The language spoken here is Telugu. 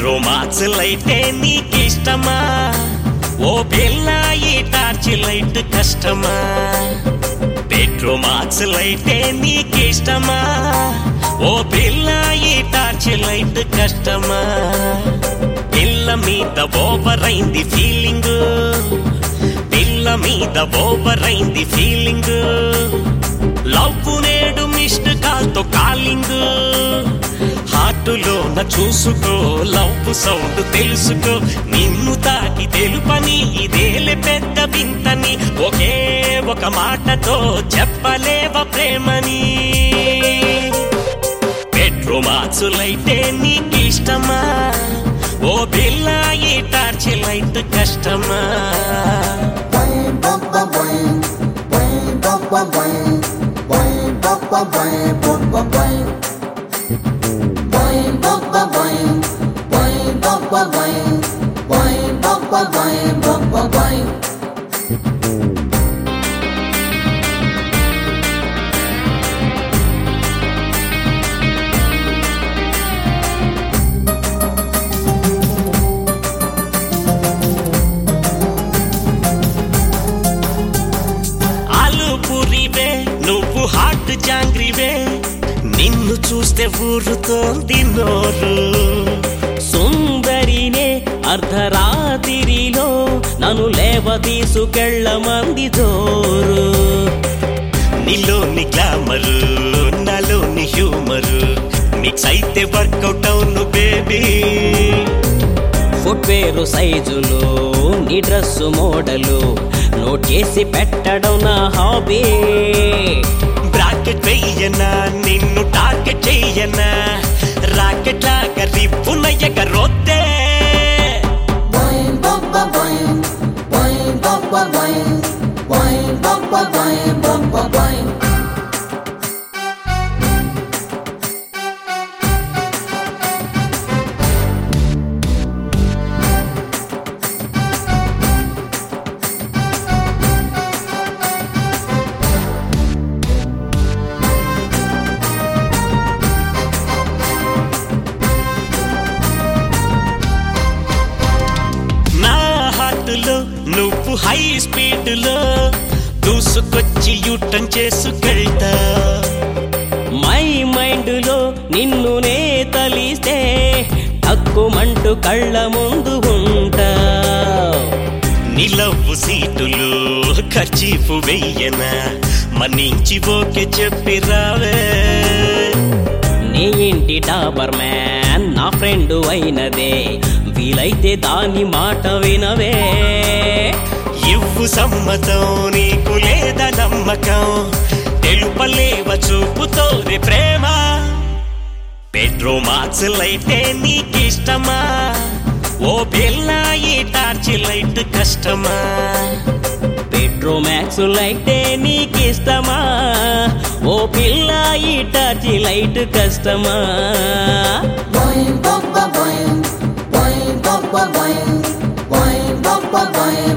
పెట్రోమాక్స్ లైటే నీకిష్టమా? ఓ పిల్ల ఈ టార్చ్ లైట్ కష్టమా? పెట్రోమాక్స్ లైటే నీకిష్టమా? ఓ పిల్ల ఈ టార్చ్ లైట్ కష్టమా? పిల్ల మీద ఓవర్ అయింది ఫీలింగ్, పిల్ల మీద ఓవర్ అయింది ఫీలింగ్. లవ్ నేడు మిస్డ్ కాల్ తో కాలింగ్. హార్టులోన చూసుకో లవ్ సౌండ్ తెలుసుకో. నిన్ను తాకి తెలుపని ఇదేలే పెద్ద వింతని. ఒకే ఒక మాటతో చెప్పలేవ ప్రేమని. పెట్రోమాక్స్ లైటే నీకిష్టమా? ఓ పిల్ల ఈ టార్చ్ లైట్ కష్టమా? ఆలుపురివే నువ్వు హాట్ జాంగ్రీవే, నిన్ను చూస్తే ఊరుతోంది నోరు. సుందరినే అర్ధరాత్రిలో నన్ను లేవ తీసుకెళ్ళమంది జోరు. నీలోని గ్లామరు నాలోని హ్యూమరు మిక్స్ అయితే వర్కౌట్ అవును బేబీ. ఫుట్వేరు సైజులు నీ డ్రెస్సు మోడలు నోట్ చేసి పెట్టడం నా హాబీ. బ్రాకెట్ వెయ్యనా నిన్ను టార్గెట్ చెయ్యనా? రాకెట్ లాగా రిప్పున ఎగరొద్దే. నువ్వు హై స్పీడ్ లో దూసుకొచ్చి యూటర్న్ చేసుకెళ్తా. మై మైండ్ లో నిన్ను నే తలిస్తే తక్కుమంటూ కళ్ళ ముందు ఉంటా. నిలవు సీటులు ఖర్చీఫు వెయ్యనా? మనించి ఓకే చెప్పి రావే. నీ ఇంటి డాబర్ మ్యాన్ నా ఫ్రెండ్ అయినదే, వీలైతే దాని మాట వినవే. ఇవ్వు సమ్మతం నీకు లేదా నమ్మకం, తెలుపలేవ చూపుతో రే ప్రేమ. పెట్రోమాక్స్ లైటే నీకిష్టమా? ఓ పిల్ల ఈ టార్చ్ లైట్ కష్టమా? పెట్రోమాక్స్ లైటే నీకిష్టమా? ఓ పిల్ల ఈ టార్చ్ లైట్ కష్టమా? boing, boing, boing, boing, boing, boing, boing, boing, boing.